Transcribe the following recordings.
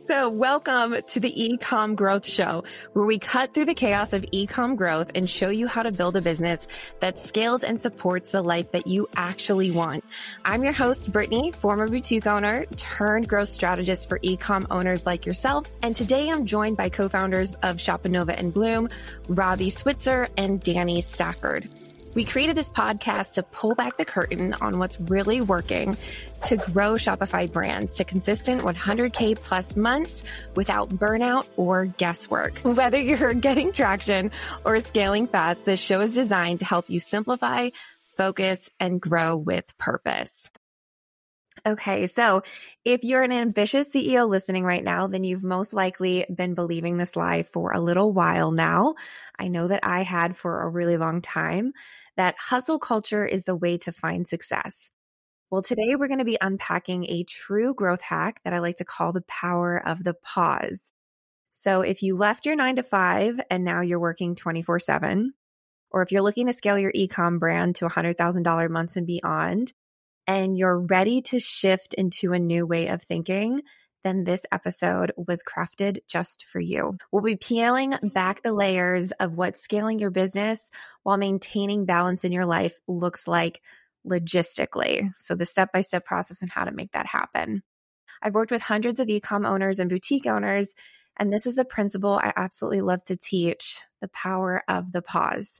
So welcome to the E-Com Growth Show, where we cut through the chaos of e-com growth and show you how to build a business that scales and supports the life that you actually want. I'm your host, Brittany, former boutique owner turned growth strategist for e-com owners like yourself. And today I'm joined by co-founders of Shopanova and Bloom, Robbie Switzer and Danny Stafford. We created this podcast to pull back the curtain on what's really working to grow Shopify brands to consistent 100K plus months without burnout or guesswork. Whether you're getting traction or scaling fast, this show is designed to help you simplify, focus, and grow with purpose. Okay, so if you're an ambitious CEO listening right now, then you've most likely been believing this lie for a little while now. I know that I had for a really long time, that hustle culture is the way to find success. Well, today we're going to be unpacking a true growth hack that I like to call the power of the pause. So if you left your 9 to 5 and now you're working 24/7, or if you're looking to scale your e-com brand to $100,000 months and beyond, and you're ready to shift into a new way of thinking, then this episode was crafted just for you. We'll be peeling back the layers of what scaling your business while maintaining balance in your life looks like logistically. So the step-by-step process and how to make that happen. I've worked with hundreds of e-com owners and boutique owners, and this is the principle I absolutely love to teach, the power of the pause.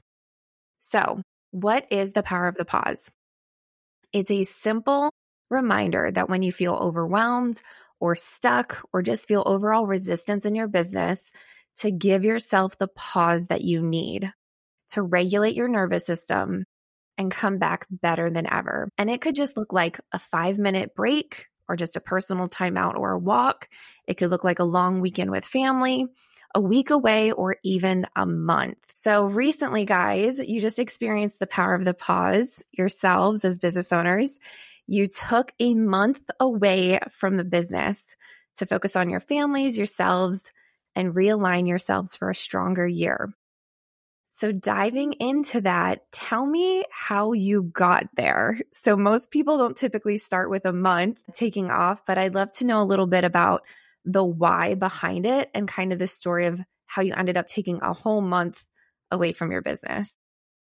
So what is the power of the pause? It's a simple reminder that when you feel overwhelmed or stuck or just feel overall resistance in your business, to give yourself the pause that you need to regulate your nervous system and come back better than ever. And it could just look like a 5-minute break or just a personal timeout or a walk. It could look like a long weekend with family, a week away, or even a month. So recently, guys, you just experienced the power of the pause yourselves as business owners. You took a month away from the business to focus on your families, yourselves, and realign yourselves for a stronger year. So diving into that, tell me how you got there. So most people don't typically start with a month taking off, but I'd love to know a little bit about the why behind it and kind of the story of how you ended up taking a whole month away from your business.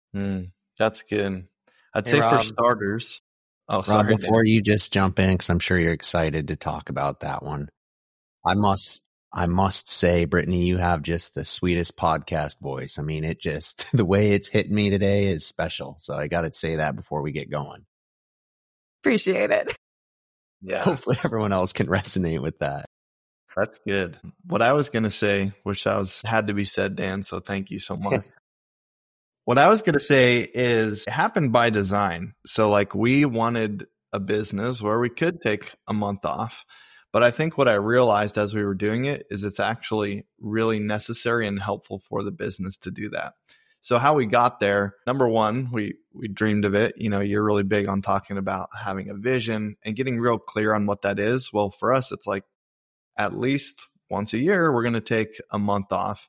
That's good. I'd Hey, say Rob. for starters. Oh, Rob, sorry. before you just jump in, because I'm sure you're excited to talk about that one. I must say, Brittany, you have just the sweetest podcast voice. I mean, the way it's hitting me today is special. So I got to say that before we get going. Appreciate it. Yeah, Hopefully everyone else can resonate with that. that's good. What I was going to say, which had to be said, Dan, so thank you so much. What I was going to say is it happened by design. So like we wanted a business where we could take a month off. But I think what I realized as we were doing it is it's actually really necessary and helpful for the business to do that. So how we got there, number one, we dreamed of it. You know, you're really big on talking about having a vision and getting real clear on what that is. Well, for us, it's like at least once a year, we're going to take a month off.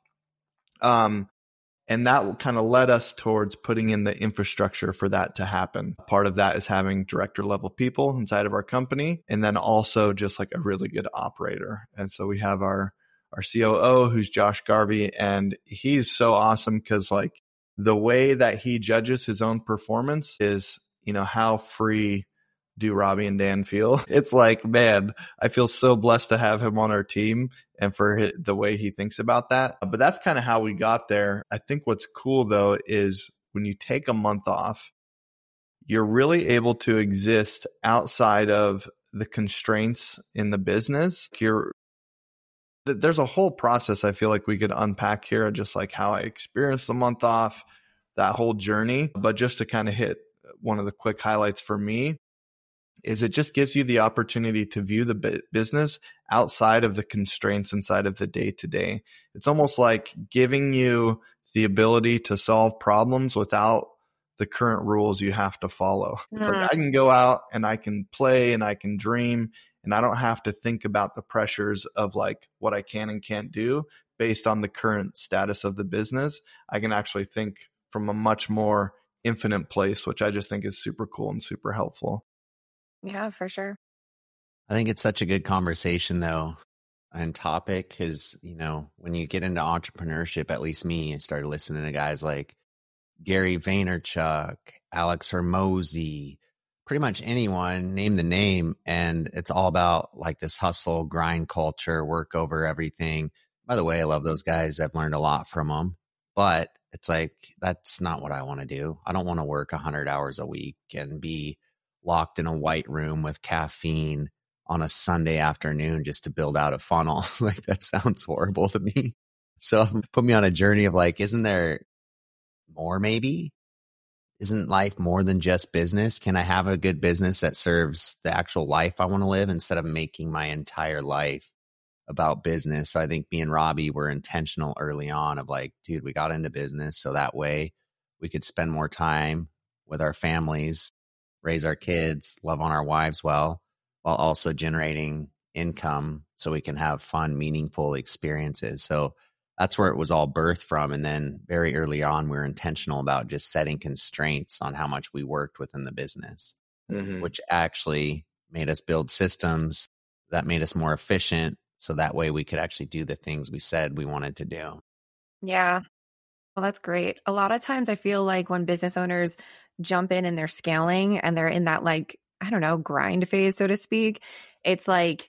And that kind of led us towards putting in the infrastructure for that to happen. Part of that is having director level people inside of our company, and then also just like a really good operator. And so we have our COO, who's Josh Garvey, and he's so awesome because like the way that he judges his own performance is, you know, how free do Robbie and Dan feel? It's like, man, I feel so blessed to have him on our team and for the way he thinks about that. But that's kind of how we got there. I think what's cool though is when you take a month off, you're really able to exist outside of the constraints in the business. There's a whole process I feel like we could unpack here, just like how I experienced the month off, that whole journey. But just to kind of hit one of the quick highlights for me, is it just gives you the opportunity to view the business outside of the constraints inside of the day-to-day. It's almost like giving you the ability to solve problems without the current rules you have to follow. It's like I can go out and I can play and I can dream and I don't have to think about the pressures of like what I can and can't do based on the current status of the business. I can actually think from a much more infinite place, which I just think is super cool and super helpful. Yeah, for sure. I think it's such a good conversation though. and topic because, when you get into entrepreneurship, at least me, I started listening to guys like Gary Vaynerchuk, Alex Hormozy, pretty much anyone, name the name. And it's all about like this hustle, grind culture, work over everything. By the way, I love those guys. I've learned a lot from them, but it's like, that's not what I want to do. I don't want to work 100 hours a week and be locked in a white room with caffeine on a Sunday afternoon just to build out a funnel. Like that sounds horrible to me. So put me on a journey of like, isn't there more maybe? Isn't life more than just business? Can I have a good business that serves the actual life I want to live instead of making my entire life about business? So I think me and Robbie were intentional early on of like, dude, we got into business so that way we could spend more time with our families, raise our kids, love on our wives well, while also generating income so we can have fun, meaningful experiences. So that's where it was all birthed from. And then very early on, we were intentional about just setting constraints on how much we worked within the business, which actually made us build systems that made us more efficient. So that way we could actually do the things we said we wanted to do. Yeah. Well, that's great. A lot of times I feel like when business owners jump in and they're scaling and they're in that like, I don't know, grind phase, so to speak, it's like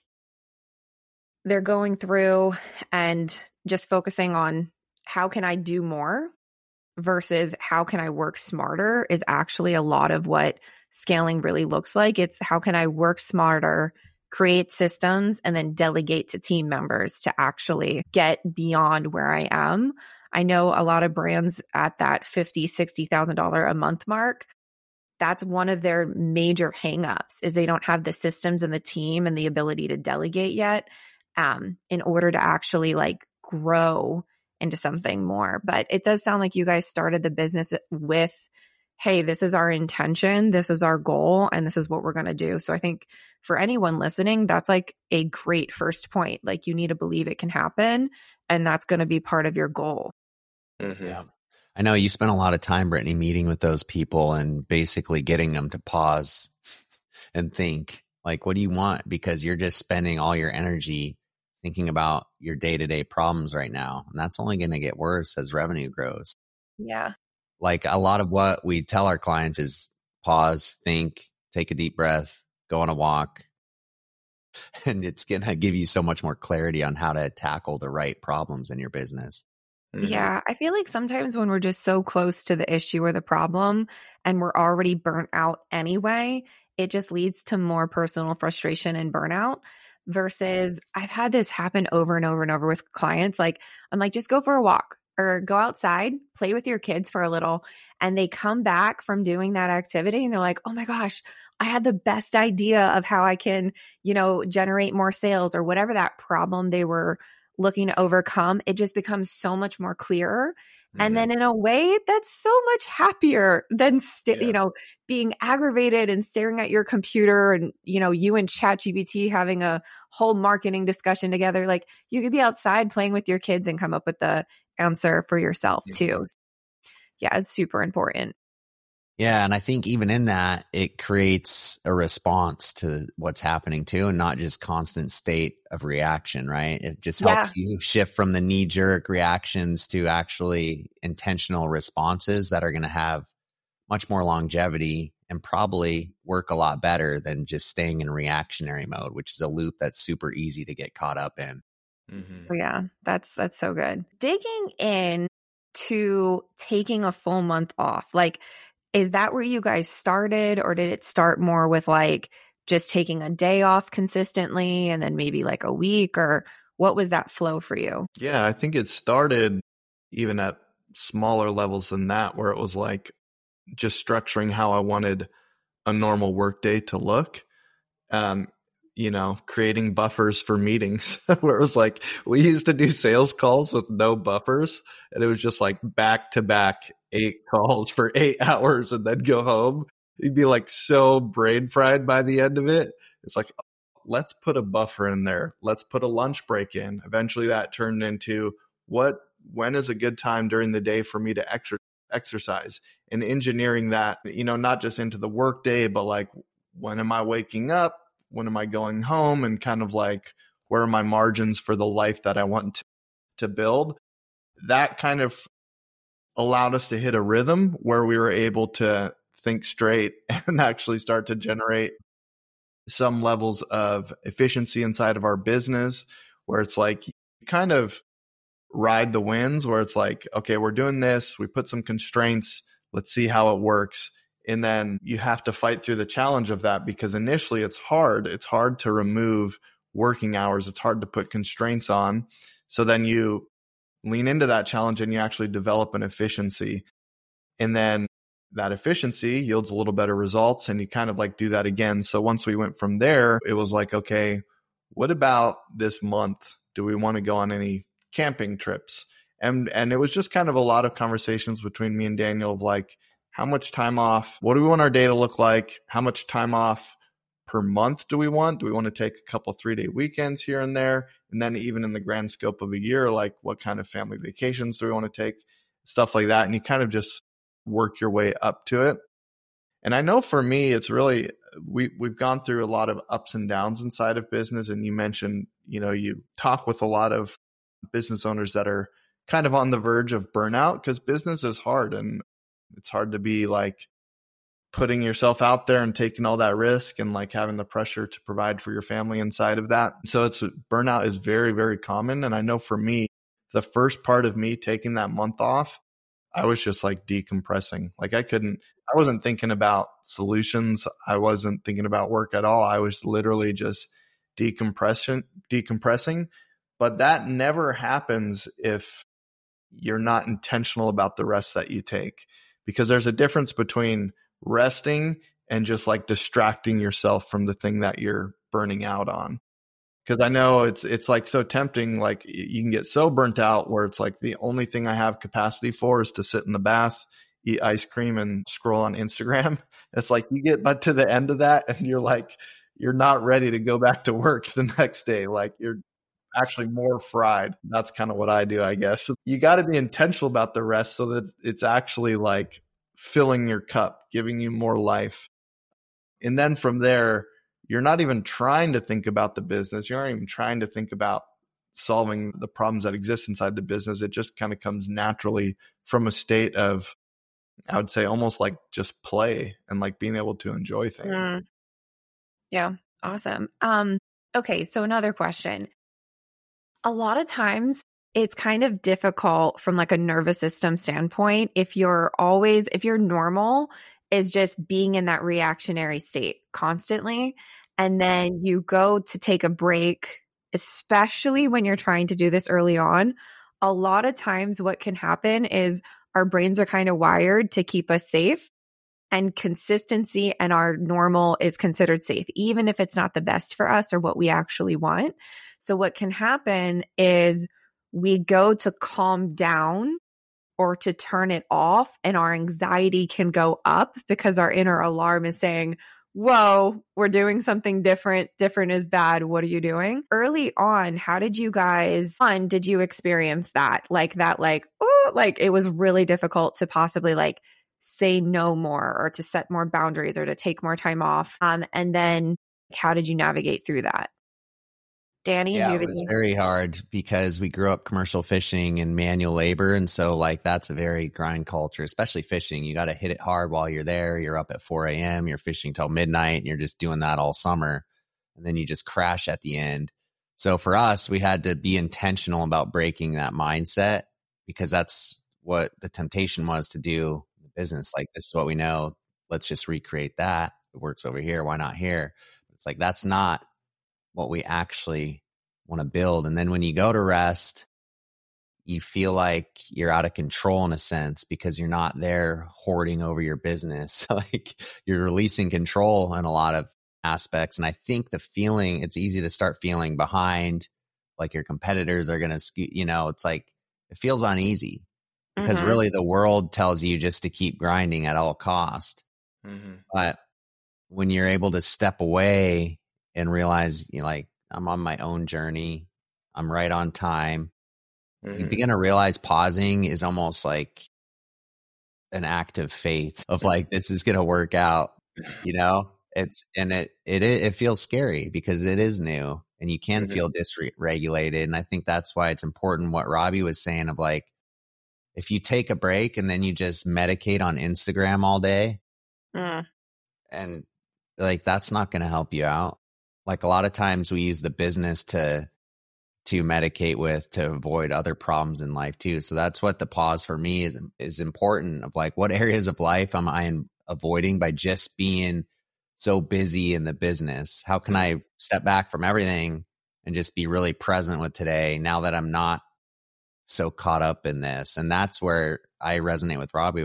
they're going through and just focusing on how can I do more versus how can I work smarter is actually a lot of what scaling really looks like. It's how can I work smarter, create systems, and then delegate to team members to actually get beyond where I am. I know a lot of brands at that $50,000, $60,000 a month mark. That's one of their major hangups is they don't have the systems and the team and the ability to delegate yet in order to actually like grow into something more. But it does sound like you guys started the business with, hey, this is our intention, this is our goal, and this is what we're going to do. So I think for anyone listening, that's like a great first point. Like you need to believe it can happen, and that's going to be part of your goal. Yeah. I know you spent a lot of time, Brittany, meeting with those people and basically getting them to pause and think, like, what do you want? Because you're just spending all your energy thinking about your day-to-day problems right now. And that's only going to get worse as revenue grows. Yeah. Like a lot of what we tell our clients is pause, think, take a deep breath, go on a walk. And it's going to give you so much more clarity on how to tackle the right problems in your business. Yeah, I feel like sometimes when we're just so close to the issue or the problem and we're already burnt out anyway, it just leads to more personal frustration and burnout versus I've had this happen over and over and over with clients. Like, I'm like, just go for a walk or go outside, play with your kids for a little. And they come back from doing that activity and they're like, oh my gosh, I had the best idea of how I can, generate more sales or whatever that problem they were looking to overcome. It just becomes so much more clearer. And then in a way that's so much happier than, being aggravated and staring at your computer and, you and ChatGPT having a whole marketing discussion together. Like you could be outside playing with your kids and come up with the answer for yourself too. Yeah, it's super important. Yeah. And I think even in that, it creates a response to what's happening too, and not just constant state of reaction, right? It just helps you shift from the knee-jerk reactions to actually intentional responses that are going to have much more longevity and probably work a lot better than just staying in reactionary mode, which is a loop that's super easy to get caught up in. Yeah, that's so good. Digging in to taking a full month off, like, is that where you guys started, or did it start more with like just taking a day off consistently and then maybe like a week, or what was that flow for you? Yeah, I think it started even at smaller levels than that, where it was like just structuring how I wanted a normal workday to look. Creating buffers for meetings where it was like, we used to do sales calls with no buffers, and it was just like back to back 8 calls for 8 hours and then go home. You'd be like so brain fried by the end of it. It's like, let's put a buffer in there. Let's put a lunch break in. Eventually that turned into when is a good time during the day for me to exercise, and engineering that, not just into the work day, but like, when am I waking up? When am I going home? And kind of like, Where are my margins for the life that I want to build? That kind of allowed us to hit a rhythm where we were able to think straight and actually start to generate some levels of efficiency inside of our business, where it's like you kind of ride the winds, where it's like, okay, we're doing this, we put some constraints, let's see how it works. And then you have to fight through the challenge of that, because initially it's hard. It's hard to remove working hours. It's hard to put constraints on. So then you lean into that challenge and you actually develop an efficiency. And then that efficiency yields a little better results, and you kind of like do that again. So once we went from there, it was like, okay, what about this month? Do we want to go on any camping trips? And it was just kind of a lot of conversations between me and Daniel of like, how much time off? What do we want our day to look like? How much time off per month do we want? Do we want to take a couple 3-day weekends here and there? And then even in the grand scope of a year, like what kind of family vacations do we want to take? Stuff like that. And you kind of just work your way up to it. And I know for me, it's really, we've gone through a lot of ups and downs inside of business. And you mentioned, you talk with a lot of business owners that are kind of on the verge of burnout, because business is hard, and it's hard to be like putting yourself out there and taking all that risk and like having the pressure to provide for your family inside of that. So burnout is very, very common. And I know for me, the first part of me taking that month off, I was just like decompressing. Like I wasn't thinking about solutions. I wasn't thinking about work at all. I was literally just decompressing. But that never happens if you're not intentional about the rest that you take, because there's a difference between resting and just like distracting yourself from the thing that you're burning out on. Because I know it's like so tempting, like you can get so burnt out where it's like the only thing I have capacity for is to sit in the bath, eat ice cream, and scroll on Instagram. It's like you get but to the end of that and you're like, you're not ready to go back to work the next day. Like you're actually more fried. That's kind of what I do, I guess. So you got to be intentional about the rest so that it's actually like filling your cup, giving you more life. And then from there, you're not even trying to think about the business. You're not even trying to think about solving the problems that exist inside the business. It just kind of comes naturally from a state of, I would say, almost like just play and like being able to enjoy things. Yeah. Awesome. Okay. So another question. A lot of times it's kind of difficult from like a nervous system standpoint. If your normal is just being in that reactionary state constantly, and then you go to take a break, especially when you're trying to do this early on, a lot of times what can happen is our brains are kind of wired to keep us safe, and consistency and our normal is considered safe, even if it's not the best for us or what we actually want. So what can happen is we go to calm down or to turn it off, and our anxiety can go up because our inner alarm is saying, whoa, we're doing something different. Different is bad. What are you doing? Early on, how did you experience that? Like, oh, like it was really difficult to possibly like say no more or to set more boundaries or to take more time off. And then how did you navigate through that? Danny, it was very hard because we grew up commercial fishing and manual labor. And so like, that's a very grind culture, especially fishing. You got to hit it hard while you're there. You're up at 4 a.m. You're fishing till midnight and you're just doing that all summer. And then you just crash at the end. So for us, we had to be intentional about breaking that mindset, because that's what the temptation was to do in the business. Like, this is what we know. Let's just recreate that. It works over here. Why not here? It's like, that's not what we actually want to build. And then when you go to rest, you feel like you're out of control in a sense, because you're not there hoarding over your business. Like you're releasing control in a lot of aspects. And I think it's easy to start feeling behind, like your competitors are going to, it's like, it feels uneasy because really the world tells you just to keep grinding at all cost. But when you're able to step away and realize, like, I'm on my own journey, I'm right on time. You begin to realize pausing is almost like an act of faith of like, this is going to work out, It feels scary because it is new and you can feel dysregulated. And I think that's why it's important what Robbie was saying of like, if you take a break and then you just medicate on Instagram all day and like, that's not going to help you out. Like a lot of times we use the business to medicate with to avoid other problems in life too. So that's what the pause for me is important of like, what areas of life am I avoiding by just being so busy in the business? How can I step back from everything and just be really present with today now that I'm not so caught up in this? And that's where I resonate with Robbie.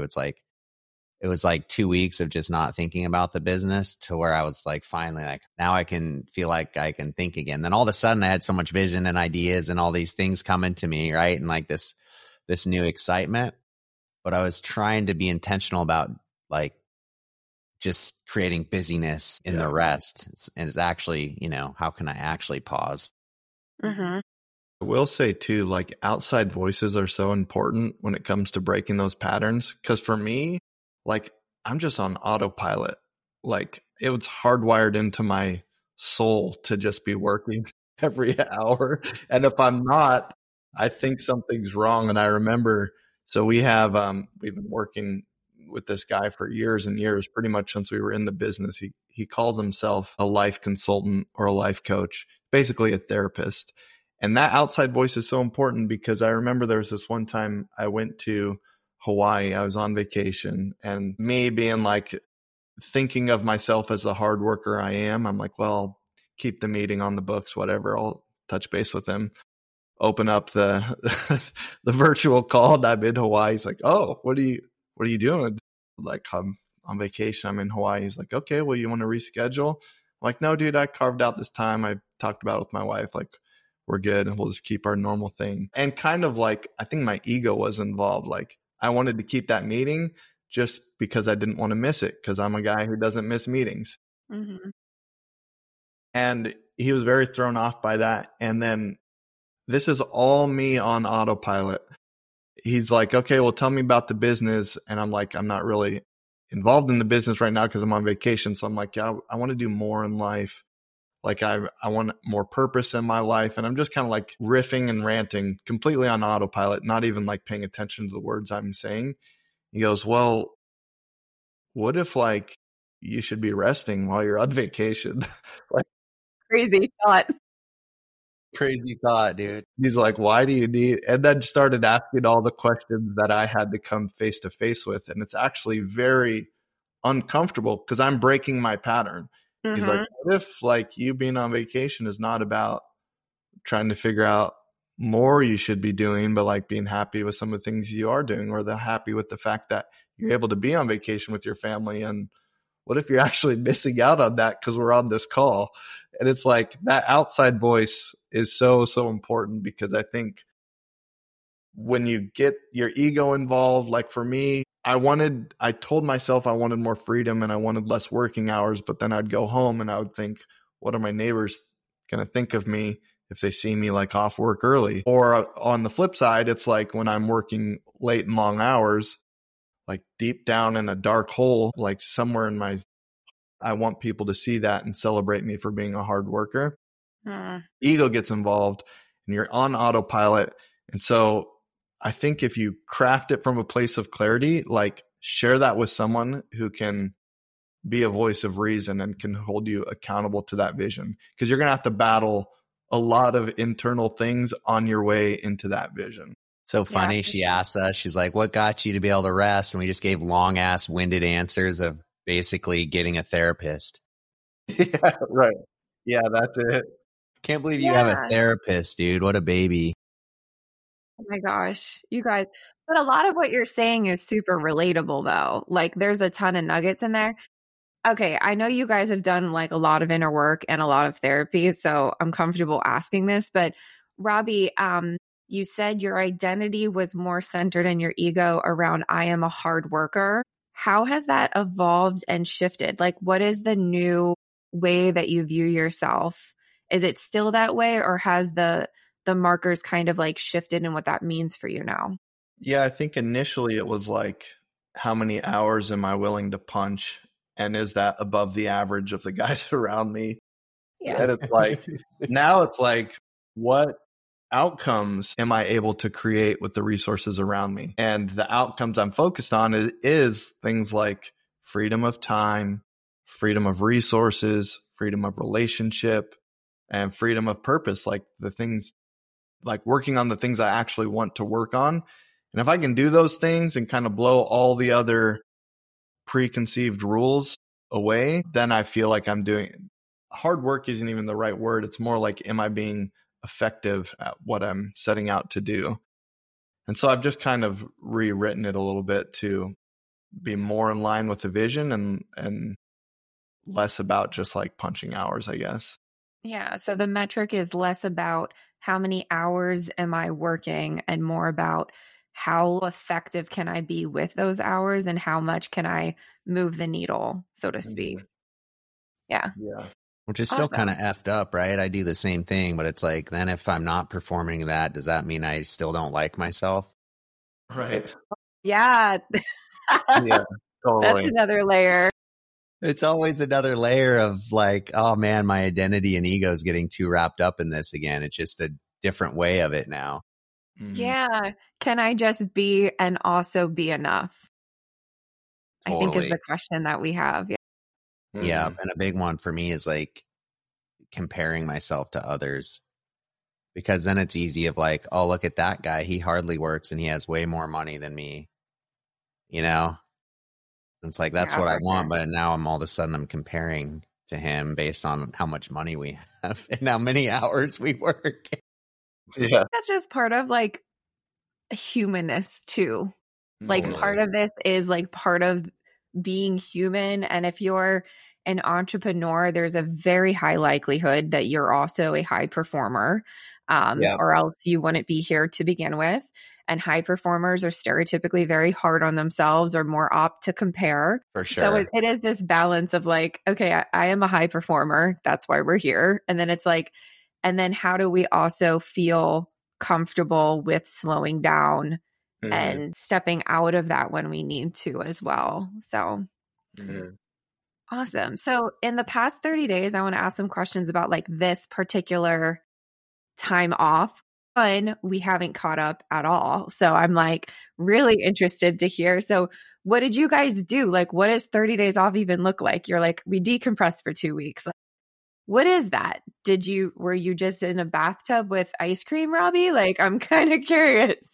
It was like 2 weeks of just not thinking about the business to where I was like, finally, like now I can feel like I can think again. Then all of a sudden I had so much vision and ideas and all these things coming to me. Right. And like this new excitement, but I was trying to be intentional about like just creating busyness in the rest. And it's actually, how can I actually pause? I will say too, like outside voices are so important when it comes to breaking those patterns. Cause for me, like I'm just on autopilot. Like it was hardwired into my soul to just be working every hour. And if I'm not, I think something's wrong. And I remember, so we've been working with this guy for years and years, pretty much since we were in the business. He calls himself a life consultant or a life coach, basically a therapist. And that outside voice is so important because I remember there was this one time I went to Hawaii. I was on vacation and me being like thinking of myself as the hard worker I am. I'm like, well, keep the meeting on the books, whatever. I'll touch base with him. Open up the the virtual call and I'm in Hawaii. He's like, oh, what are you doing? Like, I'm on vacation. I'm in Hawaii. He's like, okay, well, you want to reschedule? I'm like, no, dude, I carved out this time. I talked about it with my wife. Like, we're good. And we'll just keep our normal thing. And kind of like, I think my ego was involved. Like I wanted to keep that meeting just because I didn't want to miss it. Cause I'm a guy who doesn't miss meetings. And he was very thrown off by that. And then this is all me on autopilot. He's like, okay, well, tell me about the business. And I'm like, I'm not really involved in the business right now because I'm on vacation. So I'm like, yeah, I want to do more in life. Like I want more purpose in my life. And I'm just kind of like riffing and ranting completely on autopilot, not even like paying attention to the words I'm saying. He goes, well, what if like you should be resting while you're on vacation? Like, Crazy thought. Crazy thought, dude. He's like, why do you need, and then started asking all the questions that I had to come face to face with. And it's actually very uncomfortable because I'm breaking my pattern. He's like, what if like you being on vacation is not about trying to figure out more you should be doing, but like being happy with some of the things you are doing, or they're happy with the fact that you're able to be on vacation with your family. And what if you're actually missing out on that because we're on this call? And it's like that outside voice is so, so important because I think when you get your ego involved, like for me, I told myself I wanted more freedom and I wanted less working hours, but then I'd go home and I would think, what are my neighbors going to think of me if they see me like off work early? Or on the flip side, it's like when I'm working late and long hours, like deep down in a dark hole, like somewhere I want people to see that and celebrate me for being a hard worker. Ego gets involved and you're on autopilot. And so I think if you craft it from a place of clarity, like share that with someone who can be a voice of reason and can hold you accountable to that vision, because you're going to have to battle a lot of internal things on your way into that vision. So funny. Yeah. She asked us, she's like, what got you to be able to rest? And we just gave long ass winded answers of basically getting a therapist. Yeah, right. Yeah, that's it. Can't believe you have a therapist, dude. What a baby. Oh my gosh, you guys. But a lot of what you're saying is super relatable though. Like there's a ton of nuggets in there. Okay, I know you guys have done like a lot of inner work and a lot of therapy, so I'm comfortable asking this. But Robbie, you said your identity was more centered in your ego around I am a hard worker. How has that evolved and shifted? Like what is the new way that you view yourself? Is it still that way, or has the markers kind of like shifted in what that means for you now? Yeah, I think initially it was like, how many hours am I willing to punch? And is that above the average of the guys around me? Yeah. And it's like, now it's like, what outcomes am I able to create with the resources around me? And the outcomes I'm focused on is things like freedom of time, freedom of resources, freedom of relationship, and freedom of purpose, like the things, like working on the things I actually want to work on. And if I can do those things and kind of blow all the other preconceived rules away, then I feel like I'm doing hard work isn't even the right word. It's more like, am I being effective at what I'm setting out to do? And so I've just kind of rewritten it a little bit to be more in line with the vision and less about just like punching hours, I guess. Yeah. So the metric is less about how many hours am I working and more about how effective can I be with those hours and how much can I move the needle, so to speak. Yeah. Yeah. Which is still Awesome. kind of effed up, right? I do the same thing, but it's like, then if I'm not performing that, does that mean I still don't like myself? Right. Yeah. Yeah. Totally. That's another layer. It's always another layer of like, oh man, my identity and ego is getting too wrapped up in this again. It's just a different way of it now. Mhm. Yeah. Can I just be and also be enough? I think is Totally. the question that we have. Yeah. Yeah. Mhm. And a big one for me is like comparing myself to others, because then it's easy of like, oh, look at that guy. He hardly works and he has way more money than me. You know, it's like, that's Yeah, what I for want. sure. But now I'm all of a sudden I'm comparing to him based on how much money we have and how many hours we work. Yeah. That's just part of like humanness too. Like Totally. part of this is like part of being human. And if you're an entrepreneur, there's a very high likelihood that you're also a high performer, Yeah. or else you wouldn't be here to begin with. And high performers are stereotypically very hard on themselves or more apt to compare. For So sure. it is this balance of like, okay, I am a high performer. That's why we're here. And then it's like, and then how do we also feel comfortable with slowing down Mhm. and stepping out of that when we need to as well. So Mhm. awesome. So in the past 30 days, I want to ask some questions about like this particular time off. One, we haven't caught up at all. So I'm like really interested to hear. So what did you guys do? Like, what does 30 days off even look like? You're like, we decompressed for 2 weeks. Like, what is that? Were you just in a bathtub with ice cream, Robbie? Like, I'm kind of curious.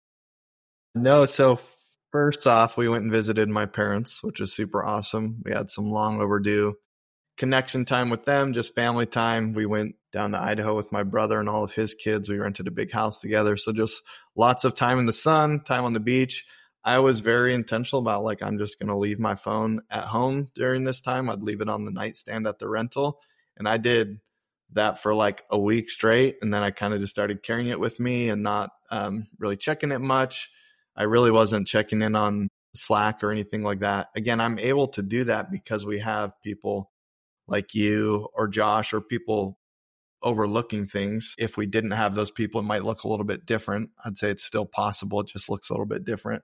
No, so first off, we went and visited my parents, which is super awesome. We had some long overdue connection time with them, just family time. We went down to Idaho with my brother and all of his kids. We rented a big house together. So just lots of time in the sun, time on the beach. I was very intentional about like, I'm just going to leave my phone at home during this time. I'd leave it on the nightstand at the rental. And I did that for like a week straight. And then I kind of just started carrying it with me and not really checking it much. I really wasn't checking in on Slack or anything like that. Again, I'm able to do that because we have people like you or Josh or people overlooking things. If we didn't have those people, it might look a little bit different. I'd say it's still possible. It just looks a little bit different.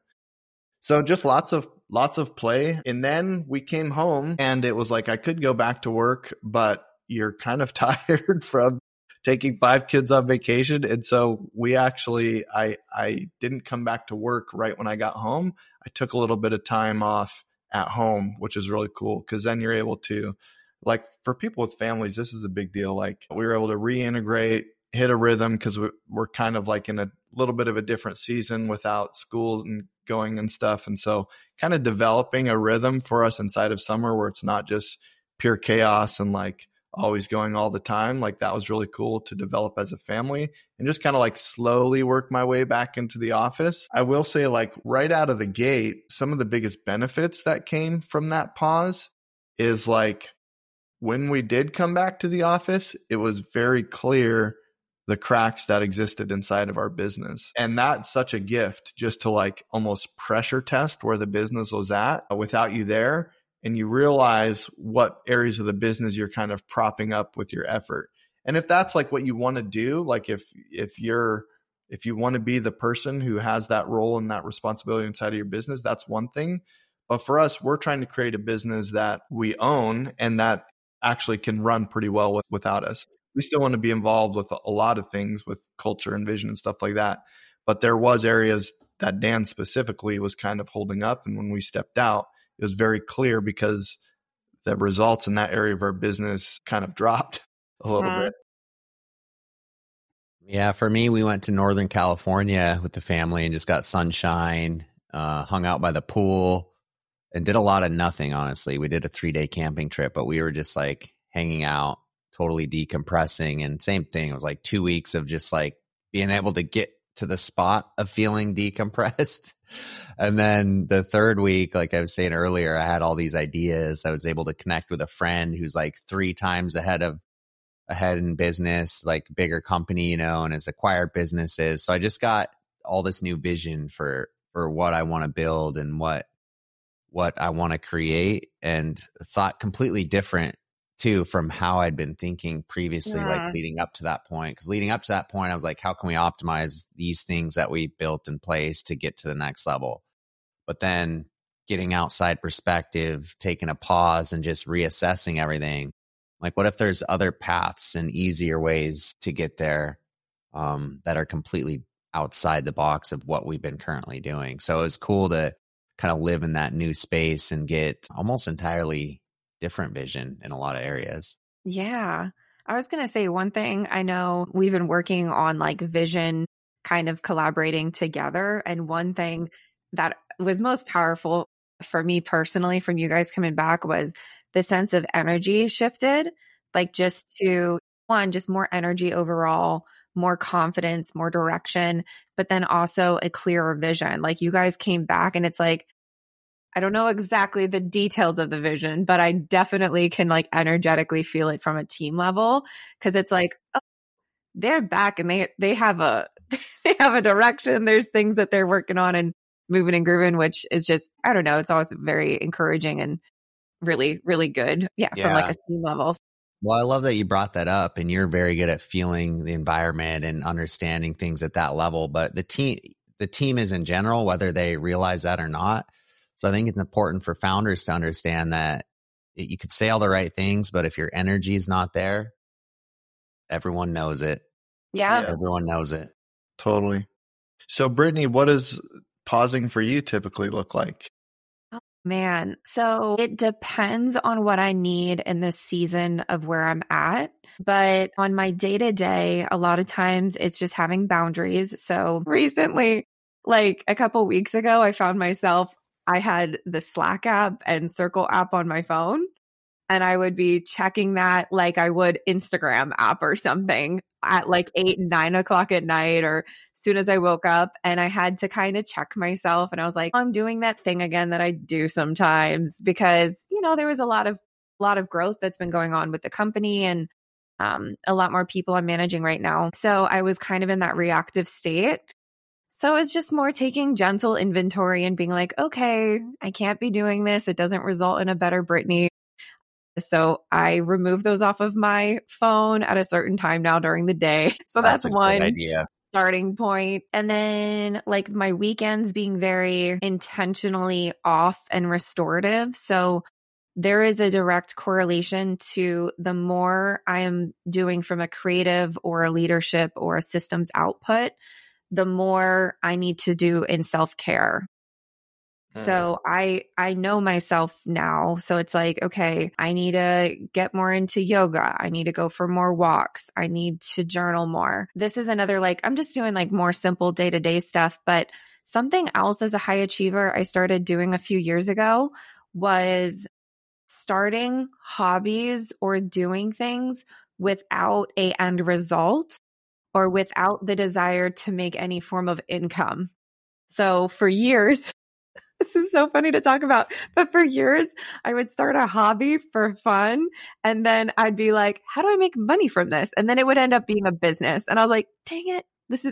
So just lots of play. And then we came home and it was like, I could go back to work, but you're kind of tired from taking 5 kids on vacation. And so we actually, I didn't come back to work right when I got home. I took a little bit of time off at home, which is really cool because then you're able to, like for people with families, this is a big deal. Like we were able to reintegrate, hit a rhythm because we're kind of like in a little bit of a different season without school and going and stuff. And so kind of developing a rhythm for us inside of summer where it's not just pure chaos and like always going all the time. Like that was really cool to develop as a family and just kind of like slowly work my way back into the office. I will say like right out of the gate, some of the biggest benefits that came from that pause is like when we did come back to the office, it was very clear the cracks that existed inside of our business. And that's such a gift just to like almost pressure test where the business was at without you there. And you realize what areas of the business you're kind of propping up with your effort. And if that's like what you want to do, like if you want to be the person who has that role and that responsibility inside of your business, that's one thing. But for us, we're trying to create a business that we own and that actually can run pretty well without us. We still want to be involved with a lot of things with culture and vision and stuff like that. But there was areas that Dan specifically was kind of holding up. And when we stepped out, it was very clear because the results in that area of our business kind of dropped a little bit. Yeah, for me, we went to Northern California with the family and just got sunshine, hung out by the pool, and did a lot of nothing, honestly. We did a 3-day camping trip, but we were just like hanging out, totally decompressing. And same thing, it was like 2 weeks of just like being able to get to the spot of feeling decompressed. And then the third week, like I was saying earlier, I had all these ideas. I was able to connect with a friend who's like 3 times ahead in business, like bigger company, you know, and has acquired businesses. So I just got all this new vision for what I want to build and what I want to create, and thought completely different too from how I'd been thinking previously, like leading up to that point. Because leading up to that point, I was like, how can we optimize these things that we built in place to get to the next level? But then getting outside perspective, taking a pause and just reassessing everything. Like, what if there's other paths and easier ways to get there that are completely outside the box of what we've been currently doing? So it was cool to kind of live in that new space and get almost entirely different vision in a lot of areas. Yeah. I was going to say one thing. I know we've been working on like vision, kind of collaborating together. And one thing that was most powerful for me personally from you guys coming back was the sense of energy shifted, like just to one, just more energy overall, more confidence, more direction, but then also a clearer vision. Like you guys came back and it's like, I don't know exactly the details of the vision, but I definitely can like energetically feel it from a team level. Cause it's like, oh, they're back and they have a, they have a direction. There's things that they're working on and moving and grooving, which is just, I don't know. It's always very encouraging and really, really good. Yeah. From like a team level. Well, I love that you brought that up, and you're very good at feeling the environment and understanding things at that level. But the team is in general, whether they realize that or not. So I think it's important for founders to understand that you could say all the right things, but if your energy is not there, everyone knows it. Yeah. Everyone knows it. Totally. So Brittany, what does pausing for you typically look like? Man, so it depends on what I need in this season of where I'm at. But on my day-to-day, a lot of times it's just having boundaries. So recently, like a couple weeks ago, I found myself, I had the Slack app and Circle app on my phone. And I would be checking that like I would Instagram app or something at like 8 and 9 o'clock at night or as soon as I woke up. And I had to kind of check myself. And I was like, I'm doing that thing again that I do sometimes because, you know, there was a lot of growth that's been going on with the company and a lot more people I'm managing right now. So I was kind of in that reactive state. So it's just more taking gentle inventory and being like, okay, I can't be doing this. It doesn't result in a better Brittany. So I remove those off of my phone at a certain time now during the day. So that's one idea. Starting point. And then like my weekends being very intentionally off and restorative. So there is a direct correlation to the more I am doing from a creative or a leadership or a systems output, the more I need to do in self-care. So I know myself now. So it's like, okay, I need to get more into yoga. I need to go for more walks. I need to journal more. This is another, like, I'm just doing like more simple day-to-day stuff. But something else as a high achiever I started doing a few years ago was starting hobbies or doing things without a end result or without the desire to make any form of income. So for years, this is so funny to talk about. But for years, I would start a hobby for fun. And then I'd be like, how do I make money from this? And then it would end up being a business. And I was like, dang it. This is,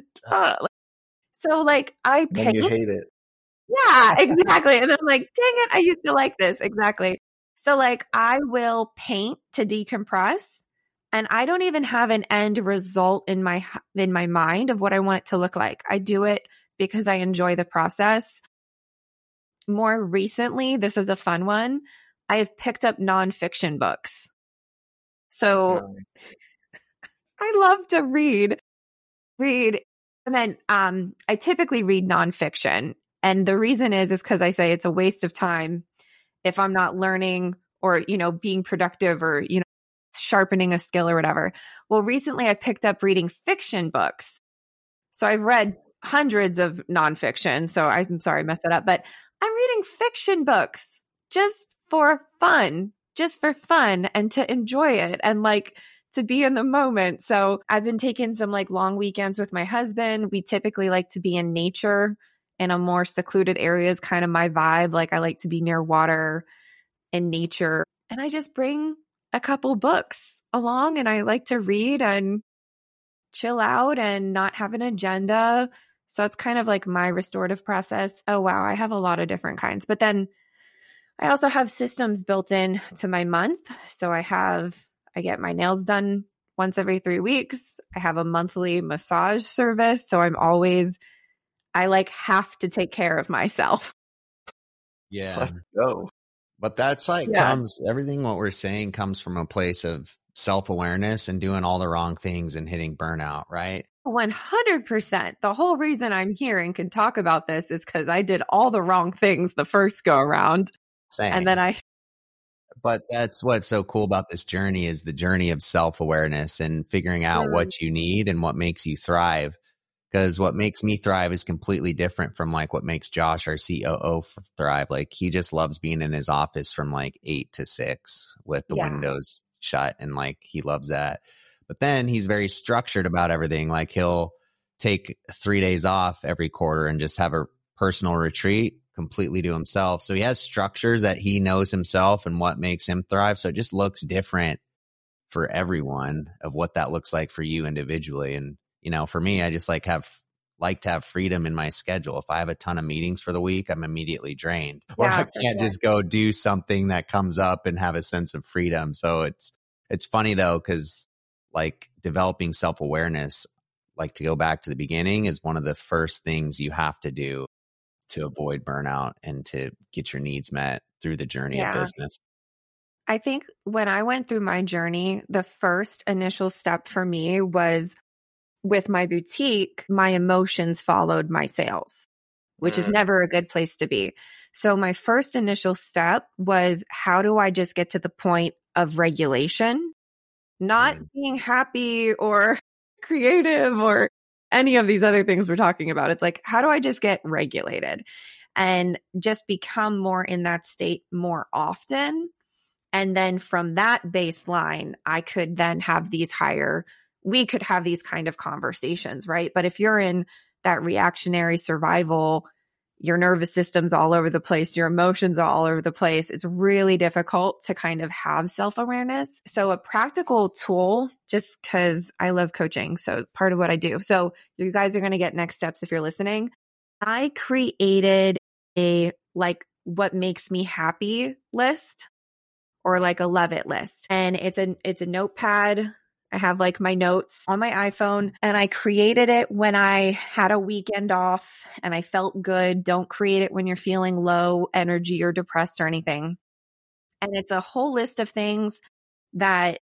so like I paint. And you hate it. Yeah, exactly. And then I'm like, dang it. I used to like this. Exactly. So like I will paint to decompress. And I don't even have an end result in my mind of what I want it to look like. I do it because I enjoy the process. more recently, this is a fun one, I have picked up nonfiction books. So I love to read. And then I typically read nonfiction. And the reason is because I say it's a waste of time if I'm not learning or, being productive or, sharpening a skill or whatever. Well, recently I picked up reading fiction books. So I've read hundreds of nonfiction. So I'm sorry, I messed that up, but I'm reading fiction books just for fun and to enjoy it and to be in the moment. So I've been taking some long weekends with my husband. We typically like to be in nature in a more secluded area is kind of my vibe. I like to be near water and nature. And I just bring a couple books along and I like to read and chill out and not have an agenda. So it's kind of my restorative process. Oh, wow. I have a lot of different kinds. But then I also have systems built in to my month. So I get my nails done once every 3 weeks. I have a monthly massage service. So I have to take care of myself. Yeah. Let's go. But that's everything what we're saying comes from a place of self-awareness and doing all the wrong things and hitting burnout, right? 100%. The whole reason I'm here and can talk about this is because I did all the wrong things the first go around. Same. And then But that's what's so cool about this journey is the journey of self-awareness and figuring out what you need and what makes you thrive. Because what makes me thrive is completely different from what makes Josh, our COO, thrive. He just loves being in his office from 8 to 6 with the windows shut. And he loves that. But then he's very structured about everything. He'll take 3 days off every quarter and just have a personal retreat completely to himself. So he has structures that he knows himself and what makes him thrive. So it just looks different for everyone of what that looks like for you individually. And for me, I just like to have freedom in my schedule. If I have a ton of meetings for the week, I'm immediately drained. Or I can't just go do something that comes up and have a sense of freedom. So it's funny though, because developing self-awareness, to go back to the beginning, is one of the first things you have to do to avoid burnout and to get your needs met through the journey of business. I think when I went through my journey, the first initial step for me was with my boutique, my emotions followed my sales, which is never a good place to be. So my first initial step was, how do I just get to the point of regulation? Not being happy or creative or any of these other things we're talking about. It's how do I just get regulated and just become more in that state more often? And then from that baseline, I could then have we could have these kind of conversations, right? But if you're in that reactionary survival, your nervous system's all over the place, your emotions are all over the place, it's really difficult to kind of have self-awareness. So a practical tool, just because I love coaching, so part of what I do. So you guys are going to get next steps if you're listening. I created a what makes me happy list, or a love it list. And it's a notepad. I have my notes on my iPhone, and I created it when I had a weekend off and I felt good. Don't create it when you're feeling low energy or depressed or anything. And it's a whole list of things that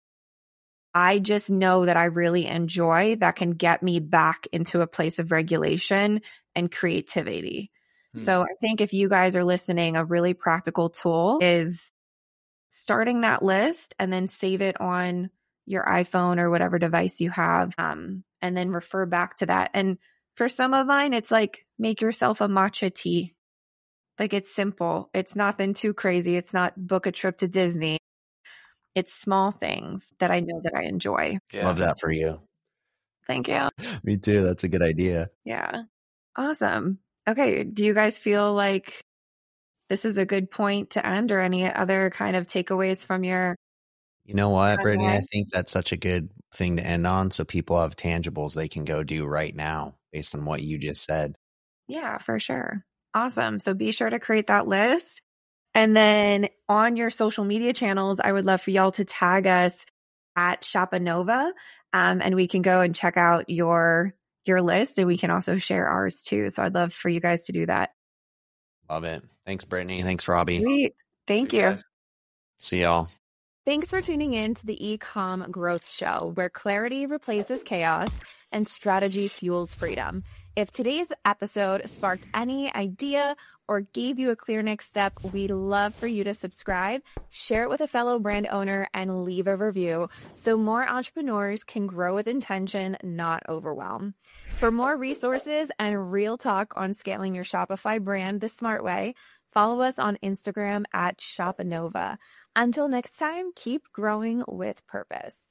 I just know that I really enjoy that can get me back into a place of regulation and creativity. So I think if you guys are listening, a really practical tool is starting that list and then save it on your iPhone or whatever device you have, and then refer back to that. And for some of mine, it's make yourself a matcha tea. It's simple. It's nothing too crazy. It's not book a trip to Disney. It's small things that I know that I enjoy. Yeah. Love that for you. Thank you. Me too. That's a good idea. Yeah. Awesome. Okay. Do you guys feel like this is a good point to end, or any other kind of takeaways from your... You know what, Brittany? I think that's such a good thing to end on, so people have tangibles they can go do right now based on what you just said. Yeah, for sure. Awesome. So be sure to create that list. And then on your social media channels, I would love for y'all to tag us at Shopanova, and we can go and check out your list, and we can also share ours too. So I'd love for you guys to do that. Love it. Thanks, Brittany. Thanks, Robbie. Sweet. Thank you. See y'all. Thanks for tuning in to the E-Com Growth Show, where clarity replaces chaos and strategy fuels freedom. If today's episode sparked any idea or gave you a clear next step, we'd love for you to subscribe, share it with a fellow brand owner, and leave a review so more entrepreneurs can grow with intention, not overwhelm. For more resources and real talk on scaling your Shopify brand the smart way, follow us on Instagram at Shopanova. Until next time, keep growing with purpose.